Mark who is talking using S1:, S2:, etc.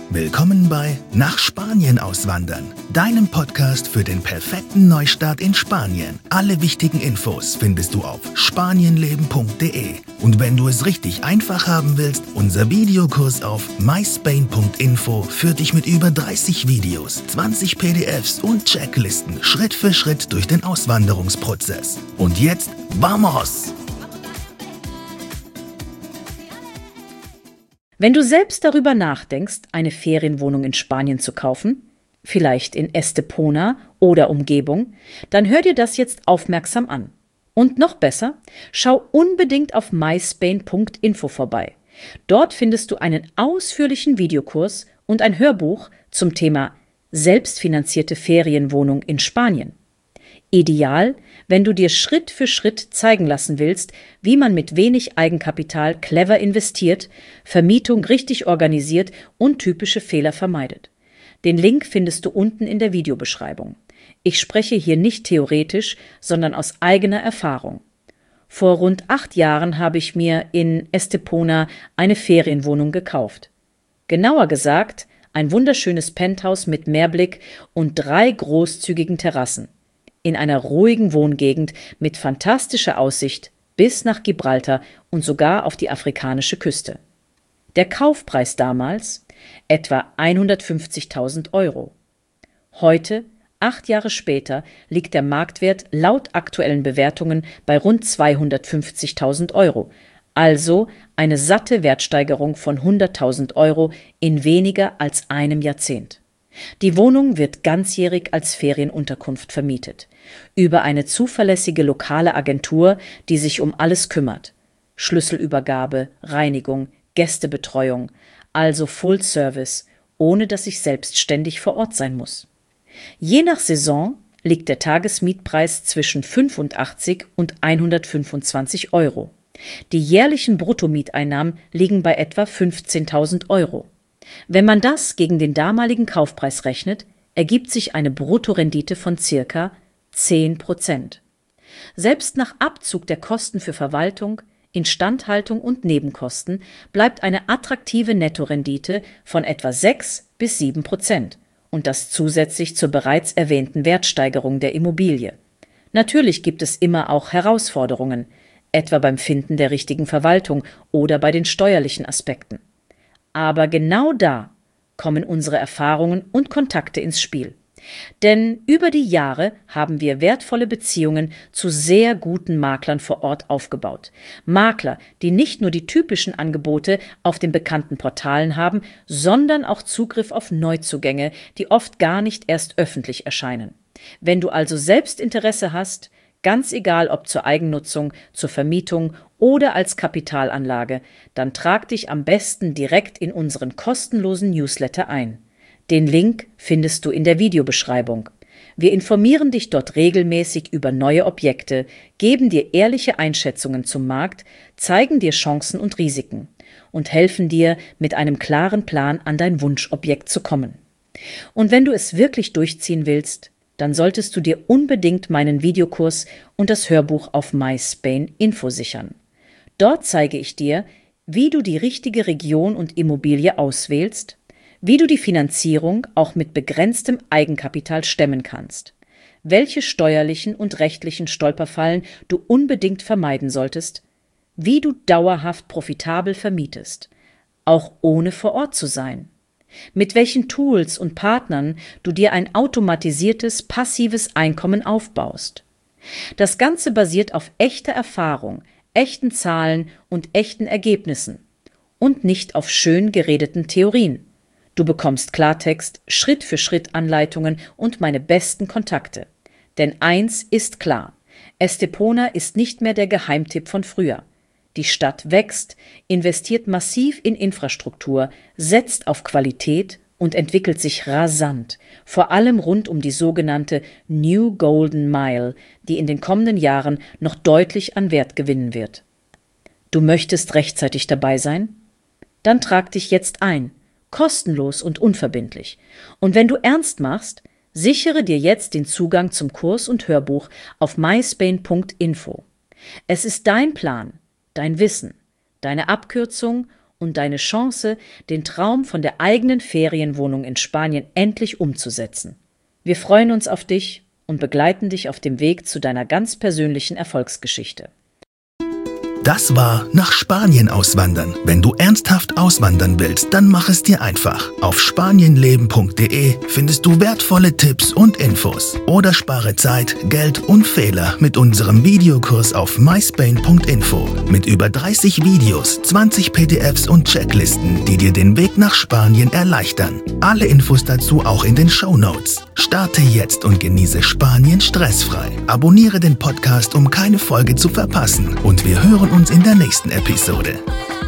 S1: Willkommen bei Nach Spanien auswandern, deinem Podcast für den perfekten Neustart in Spanien. Alle wichtigen Infos findest du auf spanienleben.de. Und wenn du es richtig einfach haben willst, unser Videokurs auf myspain.info führt dich mit über 30 Videos, 20 PDFs und Checklisten Schritt für Schritt durch den Auswanderungsprozess. Und jetzt, vamos!
S2: Wenn du selbst darüber nachdenkst, eine Ferienwohnung in Spanien zu kaufen, vielleicht in Estepona oder Umgebung, dann hör dir das jetzt aufmerksam an. Und noch besser, schau unbedingt auf myspain.info vorbei. Dort findest du einen ausführlichen Videokurs und ein Hörbuch zum Thema selbstfinanzierte Ferienwohnung in Spanien. Ideal, wenn du dir Schritt für Schritt zeigen lassen willst, wie man mit wenig Eigenkapital clever investiert, Vermietung richtig organisiert und typische Fehler vermeidet. Den Link findest du unten in der Videobeschreibung. Ich spreche hier nicht theoretisch, sondern aus eigener Erfahrung. Vor rund 8 Jahren habe ich mir in Estepona eine Ferienwohnung gekauft. Genauer gesagt, ein wunderschönes Penthouse mit Meerblick und 3 großzügigen Terrassen. In einer ruhigen Wohngegend mit fantastischer Aussicht bis nach Gibraltar und sogar auf die afrikanische Küste. Der Kaufpreis damals etwa 150.000 Euro. Heute, 8 Jahre später, liegt der Marktwert laut aktuellen Bewertungen bei rund 250.000 Euro, also eine satte Wertsteigerung von 100.000 Euro in weniger als einem Jahrzehnt. Die Wohnung wird ganzjährig als Ferienunterkunft vermietet, über eine zuverlässige lokale Agentur, die sich um alles kümmert. Schlüsselübergabe, Reinigung, Gästebetreuung, also Full Service, ohne dass ich selbst ständig vor Ort sein muss. Je nach Saison liegt der Tagesmietpreis zwischen 85 und 125 Euro. Die jährlichen Bruttomieteinnahmen liegen bei etwa 15.000 Euro. Wenn man das gegen den damaligen Kaufpreis rechnet, ergibt sich eine Bruttorendite von ca. 10%. Selbst nach Abzug der Kosten für Verwaltung, Instandhaltung und Nebenkosten bleibt eine attraktive Nettorendite von etwa 6-7% und das zusätzlich zur bereits erwähnten Wertsteigerung der Immobilie. Natürlich gibt es immer auch Herausforderungen, etwa beim Finden der richtigen Verwaltung oder bei den steuerlichen Aspekten. Aber genau da kommen unsere Erfahrungen und Kontakte ins Spiel. Denn über die Jahre haben wir wertvolle Beziehungen zu sehr guten Maklern vor Ort aufgebaut. Makler, die nicht nur die typischen Angebote auf den bekannten Portalen haben, sondern auch Zugriff auf Neuzugänge, die oft gar nicht erst öffentlich erscheinen. Wenn du also selbst Interesse hast, ganz egal ob zur Eigennutzung, zur Vermietung oder als Kapitalanlage, dann trag dich am besten direkt in unseren kostenlosen Newsletter ein. Den Link findest du in der Videobeschreibung. Wir informieren dich dort regelmäßig über neue Objekte, geben dir ehrliche Einschätzungen zum Markt, zeigen dir Chancen und Risiken und helfen dir, mit einem klaren Plan an dein Wunschobjekt zu kommen. Und wenn du es wirklich durchziehen willst, dann solltest du dir unbedingt meinen Videokurs und das Hörbuch auf myspain.info sichern. Dort zeige ich dir, wie du die richtige Region und Immobilie auswählst, wie du die Finanzierung auch mit begrenztem Eigenkapital stemmen kannst, welche steuerlichen und rechtlichen Stolperfallen du unbedingt vermeiden solltest, wie du dauerhaft profitabel vermietest, auch ohne vor Ort zu sein, mit welchen Tools und Partnern du dir ein automatisiertes, passives Einkommen aufbaust. Das Ganze basiert auf echter Erfahrung, echten Zahlen und echten Ergebnissen und nicht auf schön geredeten Theorien. Du bekommst Klartext, Schritt für Schritt Anleitungen und meine besten Kontakte. Denn eins ist klar, Estepona ist nicht mehr der Geheimtipp von früher. Die Stadt wächst, investiert massiv in Infrastruktur, setzt auf Qualität und entwickelt sich rasant, vor allem rund um die sogenannte New Golden Mile, die in den kommenden Jahren noch deutlich an Wert gewinnen wird. Du möchtest rechtzeitig dabei sein? Dann trag dich jetzt ein, kostenlos und unverbindlich. Und wenn du ernst machst, sichere dir jetzt den Zugang zum Kurs und Hörbuch auf myspain.info. Es ist dein Plan, dein Wissen, deine Abkürzung und deine Chance, den Traum von der eigenen Ferienwohnung in Spanien endlich umzusetzen. Wir freuen uns auf dich und begleiten dich auf dem Weg zu deiner ganz persönlichen Erfolgsgeschichte.
S1: Das war Nach Spanien auswandern. Wenn du ernsthaft auswandern willst, dann mach es dir einfach. Auf spanienleben.de findest du wertvolle Tipps und Infos. Oder spare Zeit, Geld und Fehler mit unserem Videokurs auf myspain.info. Mit über 30 Videos, 20 PDFs und Checklisten, die dir den Weg nach Spanien erleichtern. Alle Infos dazu auch in den Shownotes. Starte jetzt und genieße Spanien stressfrei. Abonniere den Podcast, um keine Folge zu verpassen. Und wir hören uns in der nächsten Episode.